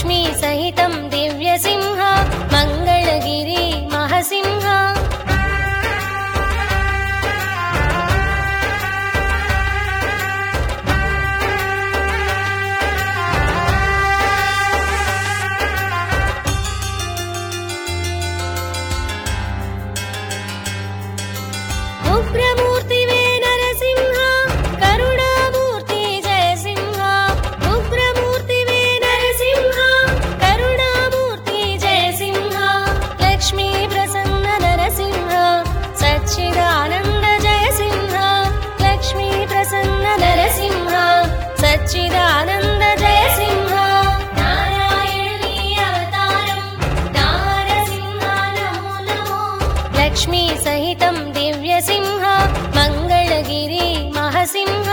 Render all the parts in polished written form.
లక్ష్మీ సహితం దివ్యసింహ మంగళగిరి మహసింహ ఉగ్రమూర్తివే నరసింహ కరుణామూర్తి జయసింహ ఉగ్రమూర్తివే నరసింహ కరుణామూర్తి జయసింహ లక్ష్మీ ప్రసన్న నరసింహ సచ్చిదానంద జయసింహ లక్ష్మీ ప్రసన్న నరసింహ సచ్చిదానంద జయసింహ నారాయణీ అవతారం నారసింహ నమో నమో లక్ష్మీ సహితం దివ్యసింహ మంగళగిరి మహసింహ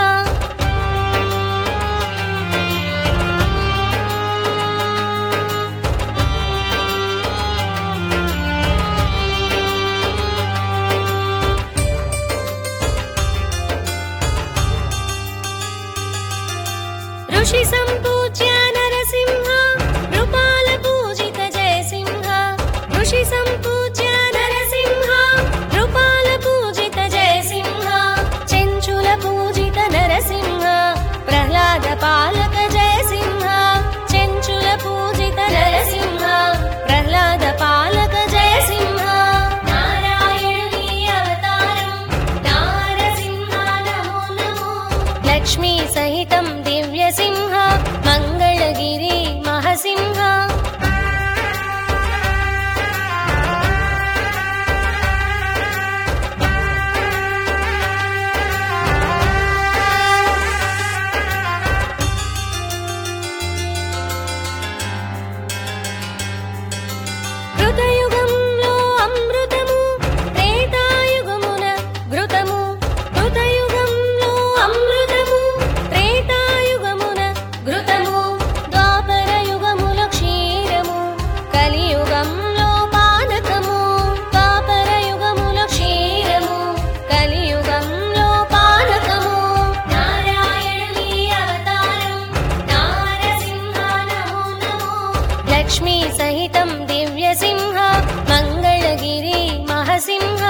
ఋషి సంపూజ్య నరసింహ నృపాల పూజిత జయసింహ ఋషి సంపూజ్య నరసింహ నృపాల పూజిత జయసింహ చెంచుల పూజిత నరసింహ ప్రహ్లాద పాలక జయసింహ చెంచుల పూజిత నరసింహ ప్రహ్లాద పాలక జయసింహ నారాయణీ అవతారం నారసింహ నమో నమో లక్ష్మీ సహితం దివ్యసింహ మంగళగిరి మహసింహ కృతయుగంలో అమృతము త్రేతాయుగమున ఘృతము కృతయుగంలో అమృతము త్రేతాయుగమున ఘృతము ద్వాపర యుగముల క్షీరము కలియుగంలో పానకము ద్వాపర యుగముల క్షీరము కలియుగంలో పానకము నారాయణీ అవతారం నారసింహ నమో నమో లక్ష్మీ సహితం దివ్యసింహ మంగళగిరి మహసింహ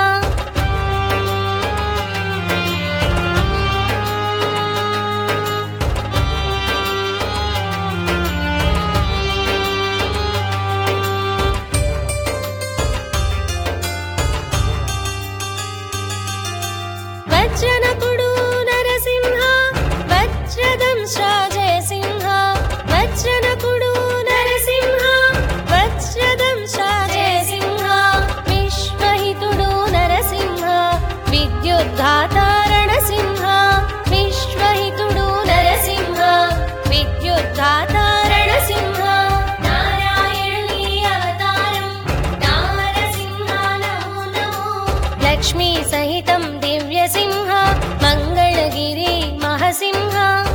వజ్రనకుడు నరసింహ వజ్రదంశ జయసింహ వజ్రనకుడు నరసింహ వజ్రదంశ జయసింహ విశ్వహితుడు నరసింహ విద్యుద్ధాతారణ సింహ విశ్వహితుడు నరసింహ విద్యుద్ధాతారణ సింహ నారాయణీ అవతారం నారసింహ నమో నమో లక్ష్మీ సహితం దివ్యసింహ మంగళగిరి మహసింహ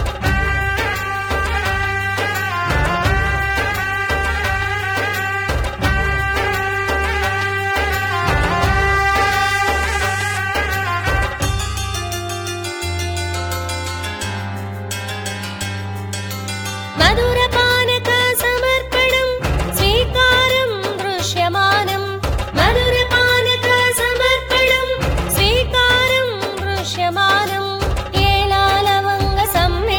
మధుర పానక సమర్పణం స్వీకారం దృశ్యమానం మధుర పానక సమర్పణం స్వీకారం దృశ్యమానం ఏలాలవంగ సంహిత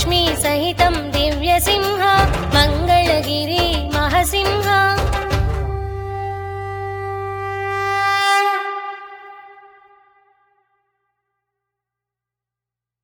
लक्ष्मी सहितं दिव्यसिंह